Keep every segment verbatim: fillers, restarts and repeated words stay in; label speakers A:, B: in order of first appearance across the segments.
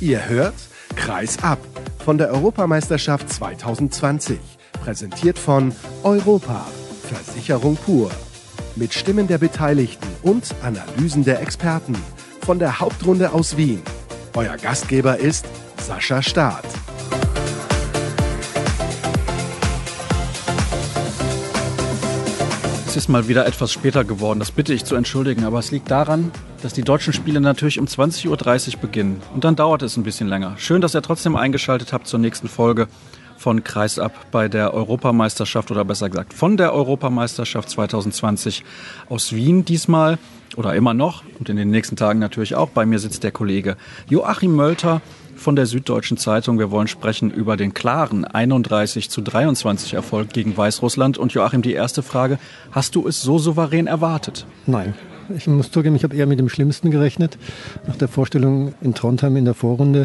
A: Ihr hört Kreis ab von der Europameisterschaft zwanzig zwanzig. Präsentiert von Europa, Versicherung pur. Mit Stimmen der Beteiligten und Analysen der Experten. Von der Hauptrunde aus Wien. Euer Gastgeber ist Sascha Staat.
B: Es ist mal wieder etwas später geworden, das bitte ich zu entschuldigen, aber es liegt daran, dass die deutschen Spiele natürlich um zwanzig Uhr dreißig beginnen und dann dauert es ein bisschen länger. Schön, dass ihr trotzdem eingeschaltet habt zur nächsten Folge von Kreis ab bei der Europameisterschaft oder besser gesagt von der Europameisterschaft zwanzig zwanzig aus Wien diesmal oder immer noch und in den nächsten Tagen natürlich auch. Bei mir sitzt der Kollege Joachim Mölter von der Süddeutschen Zeitung. Wir wollen sprechen über den klaren einunddreißig zu dreiundzwanzig Erfolg gegen Weißrussland. Und Joachim, die erste Frage, hast du es so souverän erwartet?
C: Nein, ich muss zugeben, ich habe eher mit dem Schlimmsten gerechnet. Nach der Vorstellung in Trondheim in der Vorrunde.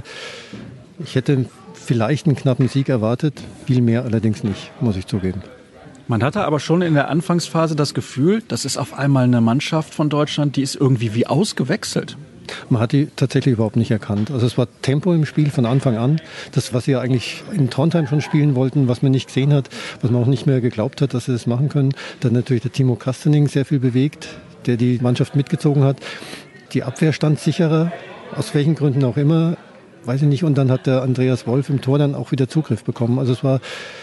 C: Ich hätte vielleicht einen knappen Sieg erwartet, viel mehr allerdings nicht, muss ich zugeben.
B: Man hatte aber schon in der Anfangsphase das Gefühl, das ist auf einmal eine Mannschaft von Deutschland, die ist irgendwie wie ausgewechselt.
C: Man hat die tatsächlich überhaupt nicht erkannt. Also es war Tempo im Spiel von Anfang an. Das, was sie ja eigentlich in Trondheim schon spielen wollten, was man nicht gesehen hat, was man auch nicht mehr geglaubt hat, dass sie das machen können. Dann natürlich der Timo Kastening sehr viel bewegt, der die Mannschaft mitgezogen hat. Die Abwehr stand sicherer, aus welchen Gründen auch immer, weiß ich nicht. Und dann hat der Andreas Wolf im Tor dann auch wieder Zugriff bekommen. Also es war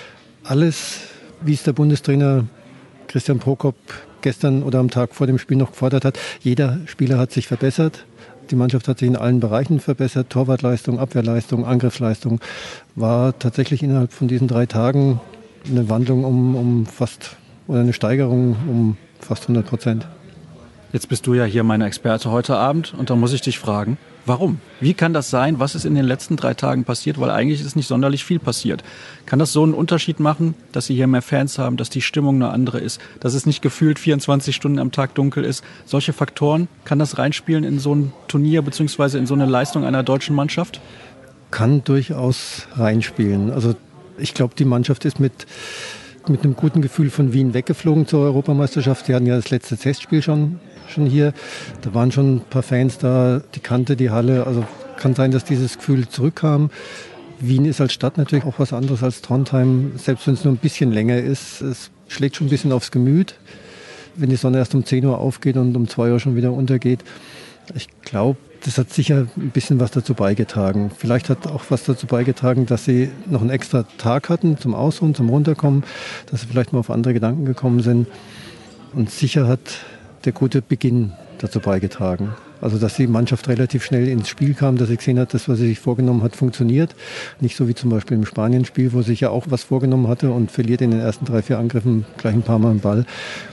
C: alles, wie es der Bundestrainer Christian Prokop gestern oder am Tag vor dem Spiel noch gefordert hat. Jeder Spieler hat sich verbessert. Die Mannschaft hat sich in allen Bereichen verbessert. Torwartleistung, Abwehrleistung, Angriffsleistung. War tatsächlich innerhalb von diesen drei Tagen eine Wandlung um, um fast, oder eine Steigerung um fast hundert Prozent.
B: Jetzt bist du ja hier meine Experte heute Abend und da muss ich dich fragen, warum? Wie kann das sein? Was ist in den letzten drei Tagen passiert? Weil eigentlich ist nicht sonderlich viel passiert. Kann das so einen Unterschied machen, dass Sie hier mehr Fans haben, dass die Stimmung eine andere ist, dass es nicht gefühlt vierundzwanzig Stunden am Tag dunkel ist? Solche Faktoren, kann das reinspielen in so ein Turnier bzw. in so eine Leistung einer deutschen Mannschaft?
C: Kann durchaus reinspielen. Also ich glaube, die Mannschaft ist mit, mit einem guten Gefühl von Wien weggeflogen zur Europameisterschaft. Sie hatten ja das letzte Testspiel schon. schon hier. Da waren schon ein paar Fans da, die kannte die Halle. Also kann sein, dass dieses Gefühl zurückkam. Wien ist als Stadt natürlich auch was anderes als Trondheim, selbst wenn es nur ein bisschen länger ist. Es schlägt schon ein bisschen aufs Gemüt, wenn die Sonne erst um zehn Uhr aufgeht und um zwei Uhr schon wieder untergeht. Ich glaube, das hat sicher ein bisschen was dazu beigetragen. Vielleicht hat auch was dazu beigetragen, dass sie noch einen extra Tag hatten zum Ausruhen, zum Runterkommen, dass sie vielleicht mal auf andere Gedanken gekommen sind. Und sicher hat der gute Beginn dazu beigetragen. Also dass die Mannschaft relativ schnell ins Spiel kam, dass sie gesehen hat, das, was sie sich vorgenommen hat, funktioniert. Nicht so wie zum Beispiel im Spanien-Spiel, wo sie sich ja auch was vorgenommen hatte und verliert in den ersten drei, vier Angriffen gleich ein paar Mal den Ball.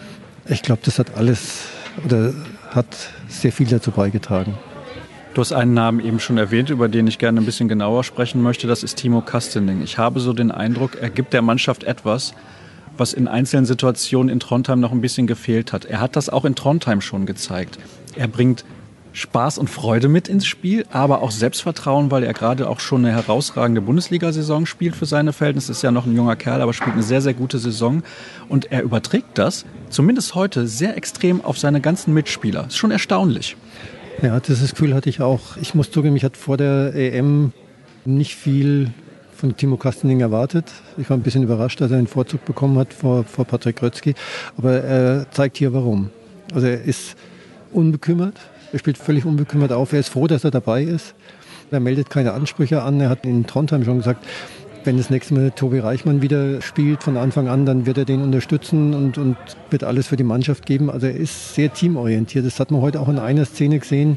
C: Ich glaube, das hat alles oder hat sehr viel dazu beigetragen.
B: Du hast einen Namen eben schon erwähnt, über den ich gerne ein bisschen genauer sprechen möchte. Das ist Timo Kastening. Ich habe so den Eindruck, er gibt der Mannschaft etwas, was in einzelnen Situationen in Trondheim noch ein bisschen gefehlt hat. Er hat das auch in Trondheim schon gezeigt. Er bringt Spaß und Freude mit ins Spiel, aber auch Selbstvertrauen, weil er gerade auch schon eine herausragende Bundesliga-Saison spielt für seine Verhältnisse. Ist ja noch ein junger Kerl, aber spielt eine sehr, sehr gute Saison. Und er überträgt das, zumindest heute, sehr extrem auf seine ganzen Mitspieler. Ist schon erstaunlich.
C: Ja, dieses Gefühl hatte ich auch. Ich muss zugeben, ich hatte vor der E M nicht viel von Timo Kastening erwartet. Ich war ein bisschen überrascht, dass er den Vorzug bekommen hat vor, vor Patrick Rötzky. Aber er zeigt hier warum. Also er ist unbekümmert. Er spielt völlig unbekümmert auf. Er ist froh, dass er dabei ist. Er meldet keine Ansprüche an. Er hat in Trondheim schon gesagt, wenn das nächste Mal Tobi Reichmann wieder spielt von Anfang an, dann wird er den unterstützen und, und wird alles für die Mannschaft geben. Also er ist sehr teamorientiert. Das hat man heute auch in einer Szene gesehen,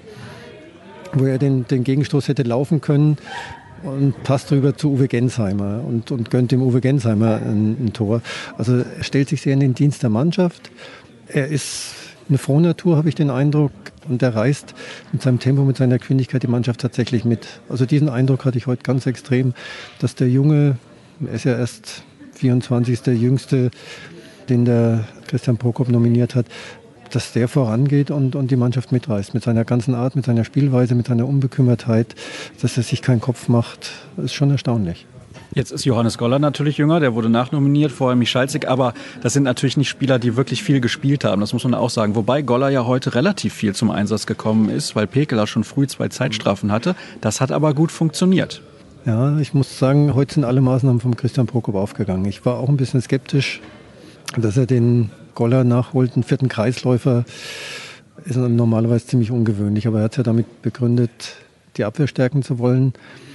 C: wo er den, den Gegenstoß hätte laufen können und passt rüber zu Uwe Gensheimer und, und gönnt dem Uwe Gensheimer ein, ein Tor. Also er stellt sich sehr in den Dienst der Mannschaft. Er ist eine Frohnatur, habe ich den Eindruck, und er reißt mit seinem Tempo, mit seiner Geschwindigkeit die Mannschaft tatsächlich mit. Also diesen Eindruck hatte ich heute ganz extrem, dass der Junge, er ist ja erst vierundzwanzig, der Jüngste, den der Christian Prokop nominiert hat, dass der vorangeht und, und die Mannschaft mitreißt. Mit seiner ganzen Art, mit seiner Spielweise, mit seiner Unbekümmertheit, dass er sich keinen Kopf macht, ist schon erstaunlich.
B: Jetzt ist Johannes Goller natürlich jünger, der wurde nachnominiert, vorher Michalzik, aber das sind natürlich nicht Spieler, die wirklich viel gespielt haben, das muss man auch sagen. Wobei Goller ja heute relativ viel zum Einsatz gekommen ist, weil Pekeler schon früh zwei Zeitstrafen hatte. Das hat aber gut funktioniert.
C: Ja, ich muss sagen, heute sind alle Maßnahmen von Christian Prokop aufgegangen. Ich war auch ein bisschen skeptisch, dass er den Goller nachholt. Einen vierten Kreisläufer ist normalerweise ziemlich ungewöhnlich, aber er hat es ja damit begründet, die Abwehr stärken zu wollen.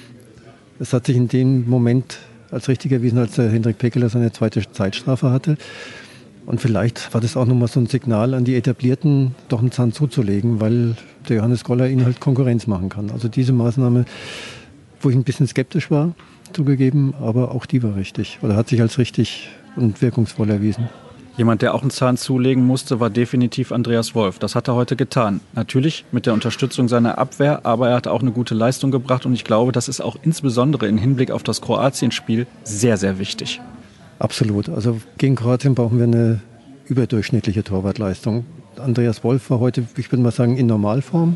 C: Es hat sich in dem Moment als richtig erwiesen, als der Hendrik Pekeler seine zweite Zeitstrafe hatte. Und vielleicht war das auch nochmal so ein Signal an die Etablierten, doch einen Zahn zuzulegen, weil der Johannes Goller ihnen halt Konkurrenz machen kann. Also diese Maßnahme, wo ich ein bisschen skeptisch war, zugegeben, aber auch die war richtig. Oder hat sich als richtig und wirkungsvoll erwiesen.
B: Jemand, der auch einen Zahn zulegen musste, war definitiv Andreas Wolf. Das hat er heute getan. Natürlich mit der Unterstützung seiner Abwehr, aber er hat auch eine gute Leistung gebracht. Und ich glaube, das ist auch insbesondere im Hinblick auf das Kroatien-Spiel sehr, sehr wichtig.
C: Absolut. Also gegen Kroatien brauchen wir eine überdurchschnittliche Torwartleistung. Andreas Wolf war heute, ich würde mal sagen, in Normalform.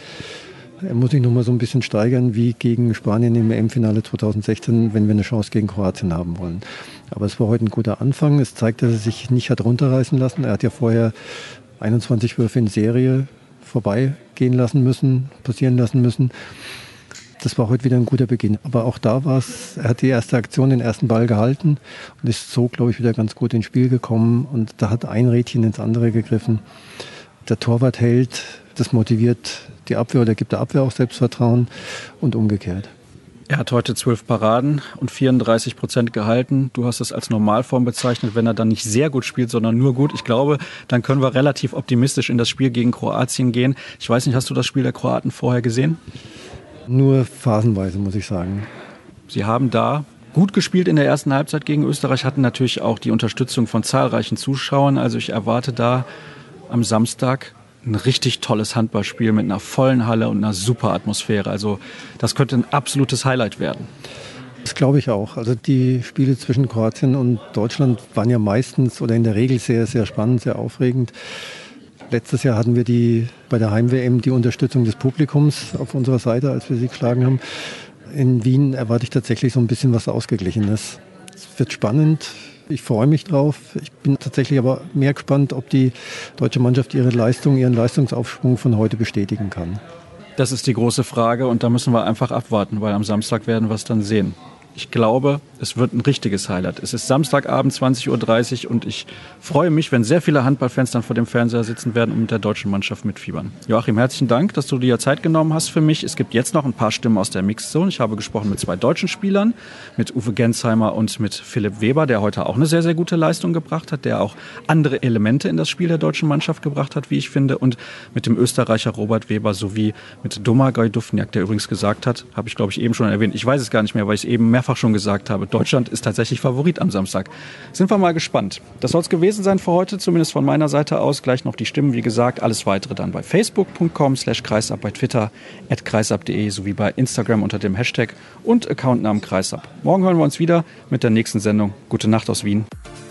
C: Er muss sich noch mal so ein bisschen steigern wie gegen Spanien im E M-Finale zweitausendsechzehn, wenn wir eine Chance gegen Kroatien haben wollen. Aber es war heute ein guter Anfang. Es zeigt, dass er sich nicht hat runterreißen lassen. Er hat ja vorher einundzwanzig Würfe in Serie vorbeigehen lassen müssen, passieren lassen müssen. Das war heute wieder ein guter Beginn. Aber auch da war es, er hat die erste Aktion, den ersten Ball gehalten und ist so, glaube ich, wieder ganz gut ins Spiel gekommen. Und da hat ein Rädchen ins andere gegriffen. Der Torwart hält, das motiviert die Abwehr oder gibt der Abwehr auch Selbstvertrauen und umgekehrt.
B: Er hat heute zwölf Paraden und vierunddreißig Prozent gehalten. Du hast es als Normalform bezeichnet, wenn er dann nicht sehr gut spielt, sondern nur gut. Ich glaube, dann können wir relativ optimistisch in das Spiel gegen Kroatien gehen. Ich weiß nicht, hast du das Spiel der Kroaten vorher gesehen?
C: Nur phasenweise, muss ich sagen.
B: Sie haben da gut gespielt in der ersten Halbzeit gegen Österreich, hatten natürlich auch die Unterstützung von zahlreichen Zuschauern. Also ich erwarte da am Samstag ein richtig tolles Handballspiel mit einer vollen Halle und einer super Atmosphäre. Also das könnte ein absolutes Highlight werden.
C: Das glaube ich auch. Also die Spiele zwischen Kroatien und Deutschland waren ja meistens oder in der Regel sehr, sehr spannend, sehr aufregend. Letztes Jahr hatten wir die, bei der Heim-W M die Unterstützung des Publikums auf unserer Seite, als wir sie geschlagen haben. In Wien erwarte ich tatsächlich so ein bisschen was Ausgeglichenes. Es wird spannend. Ich freue mich drauf. Ich bin tatsächlich aber mehr gespannt, ob die deutsche Mannschaft ihre Leistung, ihren Leistungsaufschwung von heute bestätigen kann.
B: Das ist die große Frage und da müssen wir einfach abwarten, weil am Samstag werden wir es dann sehen. Ich glaube, es wird ein richtiges Highlight. Es ist Samstagabend zwanzig Uhr dreißig und ich freue mich, wenn sehr viele Handballfans dann vor dem Fernseher sitzen werden und mit der deutschen Mannschaft mitfiebern. Joachim, herzlichen Dank, dass du dir Zeit genommen hast für mich. Es gibt jetzt noch ein paar Stimmen aus der Mixzone. Ich habe gesprochen mit zwei deutschen Spielern, mit Uwe Gensheimer und mit Philipp Weber, der heute auch eine sehr, sehr gute Leistung gebracht hat, der auch andere Elemente in das Spiel der deutschen Mannschaft gebracht hat, wie ich finde, und mit dem Österreicher Robert Weber sowie mit Domagoj Duvnjak, der übrigens gesagt hat, habe ich glaube ich eben schon erwähnt, ich weiß es gar nicht mehr, weil ich es eben mehrfach schon gesagt habe, Deutschland ist tatsächlich Favorit am Samstag. Sind wir mal gespannt. Das soll es gewesen sein für heute, zumindest von meiner Seite aus. Gleich noch die Stimmen, wie gesagt. Alles weitere dann bei facebook punkt com slash kreisab, bei Twitter at kreisab punkt de sowie bei Instagram unter dem Hashtag und Accountnamen Kreisab. Morgen hören wir uns wieder mit der nächsten Sendung. Gute Nacht aus Wien.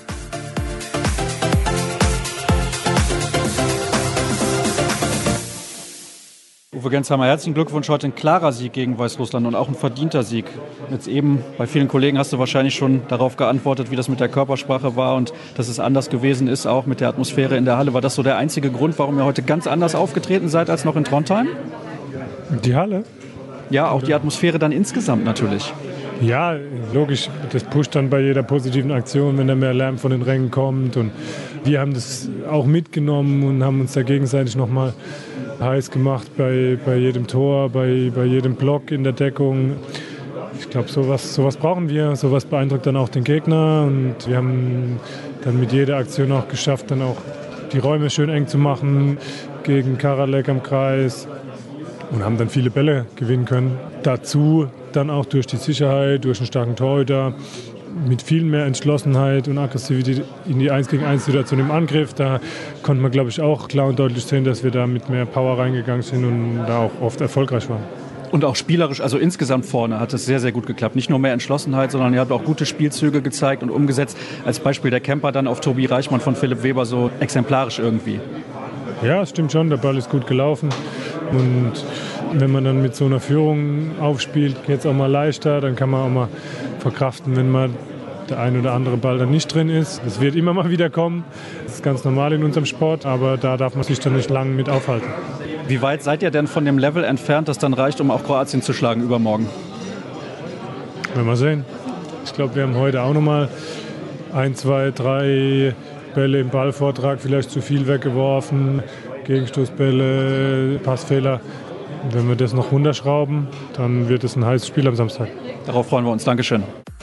B: Uwe Gensheimer, herzlichen Glückwunsch, heute ein klarer Sieg gegen Weißrussland und auch ein verdienter Sieg. Jetzt eben, bei vielen Kollegen hast du wahrscheinlich schon darauf geantwortet, wie das mit der Körpersprache war und dass es anders gewesen ist, auch mit der Atmosphäre in der Halle. War das so der einzige Grund, warum ihr heute ganz anders aufgetreten seid als noch in Trondheim?
D: Die Halle?
B: Ja, auch die Atmosphäre dann insgesamt natürlich.
D: Ja, logisch, das pusht dann bei jeder positiven Aktion, wenn da mehr Lärm von den Rängen kommt. Und wir haben das auch mitgenommen und haben uns da gegenseitig nochmal heiß gemacht bei, bei jedem Tor, bei, bei jedem Block in der Deckung. Ich glaube, sowas, sowas brauchen wir. Sowas beeindruckt dann auch den Gegner. Und wir haben dann mit jeder Aktion auch geschafft, dann auch die Räume schön eng zu machen gegen Karalek am Kreis. Und haben dann viele Bälle gewinnen können. Dazu dann auch durch die Sicherheit, durch einen starken Torhüter, mit viel mehr Entschlossenheit und Aggressivität in die eins gegen eins Situation im Angriff. Da konnte man, glaube ich, auch klar und deutlich sehen, dass wir da mit mehr Power reingegangen sind und da auch oft erfolgreich waren.
B: Und auch spielerisch, also insgesamt vorne hat es sehr, sehr gut geklappt. Nicht nur mehr Entschlossenheit, sondern ihr habt auch gute Spielzüge gezeigt und umgesetzt. Als Beispiel der Camper dann auf Tobi Reichmann von Philipp Weber so exemplarisch irgendwie.
D: Ja, es stimmt schon, der Ball ist gut gelaufen. Und wenn man dann mit so einer Führung aufspielt, geht es auch mal leichter. Dann kann man auch mal verkraften, wenn mal der ein oder andere Ball dann nicht drin ist. Das wird immer mal wieder kommen. Das ist ganz normal in unserem Sport, aber da darf man sich dann nicht lange mit aufhalten.
B: Wie weit seid ihr denn von dem Level entfernt, das dann reicht, um auch Kroatien zu schlagen übermorgen?
D: Werden wir sehen. Ich glaube, wir haben heute auch noch mal ein, zwei, drei Bälle im Ballvortrag, vielleicht zu viel weggeworfen, Gegenstoßbälle, Passfehler. Wenn wir das noch runterschrauben, dann wird es ein heißes Spiel am Samstag.
B: Darauf freuen wir uns. Dankeschön.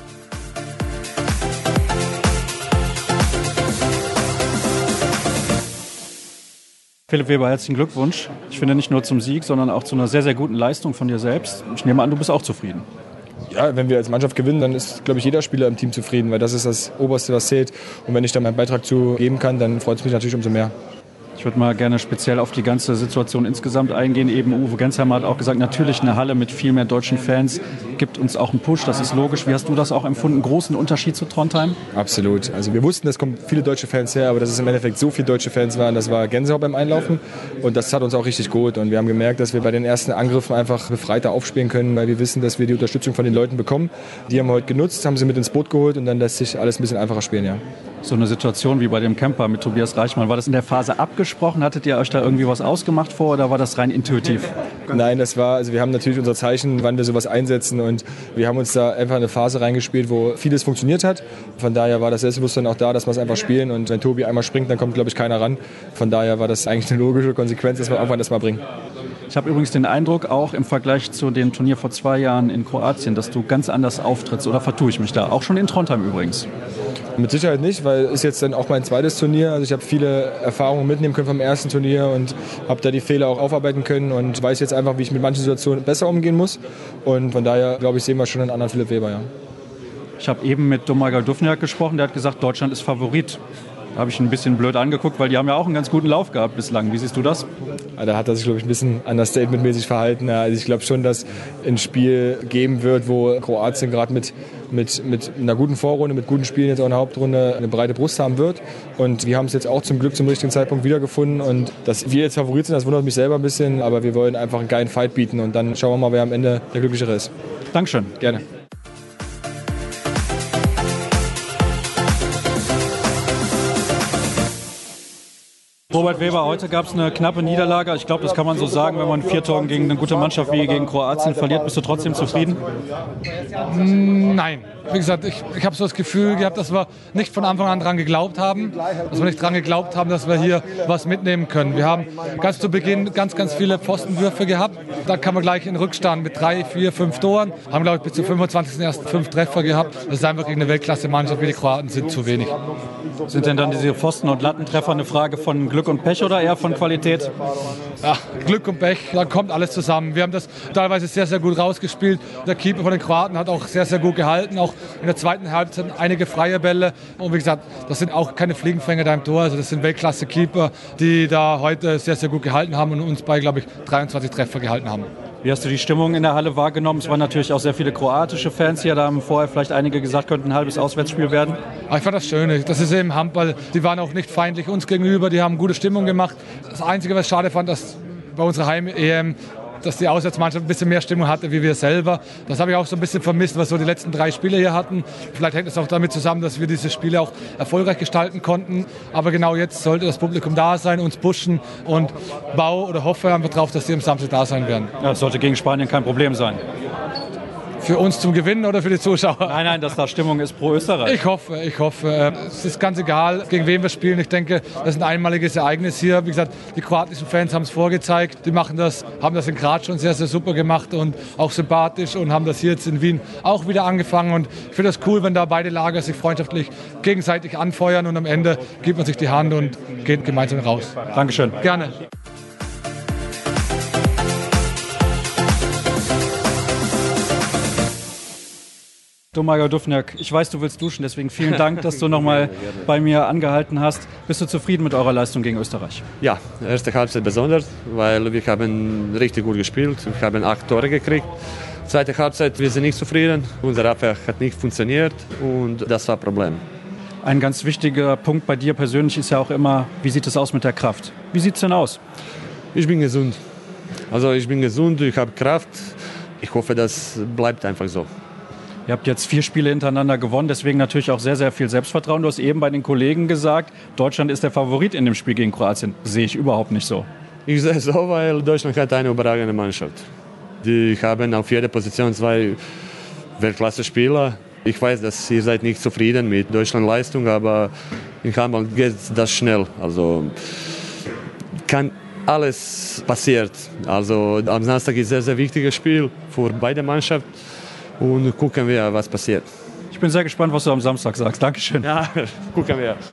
B: Philipp Weber, herzlichen Glückwunsch. Ich finde nicht nur zum Sieg, sondern auch zu einer sehr, sehr guten Leistung von dir selbst. Ich nehme an, du bist auch zufrieden.
E: Ja, wenn wir als Mannschaft gewinnen, dann ist, glaube ich, jeder Spieler im Team zufrieden, weil das ist das Oberste, was zählt. Und wenn ich da meinen Beitrag zu geben kann, dann freut es mich natürlich umso mehr.
B: Ich würde mal gerne speziell auf die ganze Situation insgesamt eingehen. Eben Uwe Gensheimer hat auch gesagt, natürlich eine Halle mit viel mehr deutschen Fans gibt uns auch einen Push, das ist logisch. Wie hast du das auch empfunden? Großen Unterschied zu Trondheim?
E: Absolut. Also wir wussten, es kommen viele deutsche Fans her, aber dass es im Endeffekt so viele deutsche Fans waren, das war Gänsehaut beim Einlaufen und das hat uns auch richtig gut. Und wir haben gemerkt, dass wir bei den ersten Angriffen einfach befreiter aufspielen können, weil wir wissen, dass wir die Unterstützung von den Leuten bekommen. Die haben wir heute genutzt, haben sie mit ins Boot geholt und dann lässt sich alles ein bisschen einfacher spielen, ja.
B: So eine Situation wie bei dem Camper mit Tobias Reichmann, war das in der Phase abgesprochen? Hattet ihr euch da irgendwie was ausgemacht vor oder war das rein intuitiv?
E: Nein, das war, also wir haben natürlich unser Zeichen, wann wir sowas einsetzen und wir haben uns da einfach eine Phase reingespielt, wo vieles funktioniert hat. Von daher war das Selbstbewusstsein auch da, dass wir es einfach spielen und wenn Tobi einmal springt, dann kommt, glaube ich, keiner ran. Von daher war das eigentlich eine logische Konsequenz, dass wir irgendwann das mal bringen.
B: Ich habe übrigens den Eindruck, auch im Vergleich zu dem Turnier vor zwei Jahren in Kroatien, dass du ganz anders auftrittst oder vertue ich mich da? Auch schon in Trondheim übrigens.
E: Mit Sicherheit nicht, weil es ist jetzt dann auch mein zweites Turnier. Also ich habe viele Erfahrungen mitnehmen können vom ersten Turnier und habe da die Fehler auch aufarbeiten können und weiß jetzt einfach, wie ich mit manchen Situationen besser umgehen muss. Und von daher, glaube ich, sehen wir schon einen anderen Philipp Weber, ja.
B: Ich habe eben mit Domagoj Duvnjak gesprochen, der hat gesagt, Deutschland ist Favorit. Da habe ich ihn ein bisschen blöd angeguckt, weil die haben ja auch einen ganz guten Lauf gehabt bislang. Wie siehst du das?
E: Da hat er sich, glaube ich, ein bisschen understatement-mäßig verhalten. Also ich glaube schon, dass ein Spiel geben wird, wo Kroatien gerade mit, mit, mit einer guten Vorrunde, mit guten Spielen jetzt auch in der Hauptrunde eine breite Brust haben wird. Und wir haben es jetzt auch zum Glück zum richtigen Zeitpunkt wiedergefunden. Und dass wir jetzt Favorit sind, das wundert mich selber ein bisschen. Aber wir wollen einfach einen geilen Fight bieten. Und dann schauen wir mal, wer am Ende der Glücklichere ist.
B: Dankeschön.
E: Gerne.
B: Robert Weber, heute gab es eine knappe Niederlage. Ich glaube, das kann man so sagen, wenn man vier Toren gegen eine gute Mannschaft wie gegen Kroatien verliert. Bist du trotzdem zufrieden?
F: Nein. Wie gesagt, ich, ich habe so das Gefühl gehabt, dass wir nicht von Anfang an dran geglaubt haben, dass wir nicht dran geglaubt haben, dass wir hier was mitnehmen können. Wir haben ganz zu Beginn ganz, ganz viele Pfostenwürfe gehabt. Da kam man gleich in Rückstand mit drei, vier, fünf Toren. Haben, glaube ich, bis zum fünfundzwanzigsten erst fünf Treffer gehabt. Das ist einfach gegen eine Weltklasse-Mannschaft wie die Kroaten sind zu wenig.
B: Sind denn dann diese Pfosten- und Lattentreffer eine Frage von Glück und Pech oder eher von Qualität?
F: Ja, Glück und Pech, da kommt alles zusammen. Wir haben das teilweise sehr, sehr gut rausgespielt. Der Keeper von den Kroaten hat auch sehr, sehr gut gehalten. Auch in der zweiten Halbzeit einige freie Bälle. Und wie gesagt, das sind auch keine Fliegenfänger da im Tor. Also das sind Weltklasse-Keeper, die da heute sehr, sehr gut gehalten haben und uns bei, glaube ich, dreiundzwanzig Treffer gehalten haben.
B: Wie hast du die Stimmung in der Halle wahrgenommen? Es waren natürlich auch sehr viele kroatische Fans hier. Da haben vorher vielleicht einige gesagt, könnte ein halbes Auswärtsspiel werden.
F: Aber ich fand das schön. Das ist eben Handball. Die waren auch nicht feindlich uns gegenüber. Die haben gute Stimmung gemacht. Das Einzige, was ich schade fand, dass bei unserer Heim-E M dass die Auswärtsmannschaft ein bisschen mehr Stimmung hatte wie wir selber. Das habe ich auch so ein bisschen vermisst, was wir die letzten drei Spiele hier hatten. Vielleicht hängt es auch damit zusammen, dass wir diese Spiele auch erfolgreich gestalten konnten. Aber genau jetzt sollte das Publikum da sein, uns pushen und baue oder hoffe einfach darauf, dass die am Samstag da sein werden.
B: Ja, das sollte gegen Spanien kein Problem sein.
F: Für uns zum Gewinnen oder für die Zuschauer?
B: Nein, nein, dass da Stimmung ist pro Österreich.
F: Ich hoffe, ich hoffe. Es ist ganz egal, gegen wen wir spielen. Ich denke, das ist ein einmaliges Ereignis hier. Wie gesagt, die kroatischen Fans haben es vorgezeigt. Die machen das, haben das in Graz schon sehr, sehr super gemacht und auch sympathisch und haben das hier jetzt in Wien auch wieder angefangen. Und ich finde das cool, wenn da beide Lager sich freundschaftlich gegenseitig anfeuern und am Ende gibt man sich die Hand und geht gemeinsam raus.
B: Dankeschön.
F: Gerne.
B: Domagoj Duvnjak, ich weiß, du willst duschen, deswegen vielen Dank, dass du nochmal bei mir angehalten hast. Bist du zufrieden mit eurer Leistung gegen Österreich?
G: Ja, erste Halbzeit besonders, weil wir haben richtig gut gespielt. Wir haben acht Tore gekriegt. Zweite Halbzeit, wir sind nicht zufrieden. Unsere Abwehr hat nicht funktioniert und das war ein Problem.
B: Ein ganz wichtiger Punkt bei dir persönlich ist ja auch immer, wie sieht es aus mit der Kraft? Wie sieht es denn aus?
G: Ich bin gesund. Also ich bin gesund, ich habe Kraft. Ich hoffe, das bleibt einfach so.
B: Ihr habt jetzt vier Spiele hintereinander gewonnen, deswegen natürlich auch sehr, sehr viel Selbstvertrauen. Du hast eben bei den Kollegen gesagt, Deutschland ist der Favorit in dem Spiel gegen Kroatien. Sehe ich überhaupt nicht so.
G: Ich sehe es so, weil Deutschland hat eine überragende Mannschaft. Die haben auf jeder Position zwei Weltklasse-Spieler. Ich weiß, dass ihr seid nicht zufrieden mit Deutschlands Leistung, aber in Handball geht das schnell. Also kann alles passiert. Also am Samstag ist ein sehr, sehr wichtiges Spiel für beide Mannschaften und gucken wir, was passiert.
B: Ich bin sehr gespannt, was du am Samstag sagst. Dankeschön.
G: Ja, gucken wir.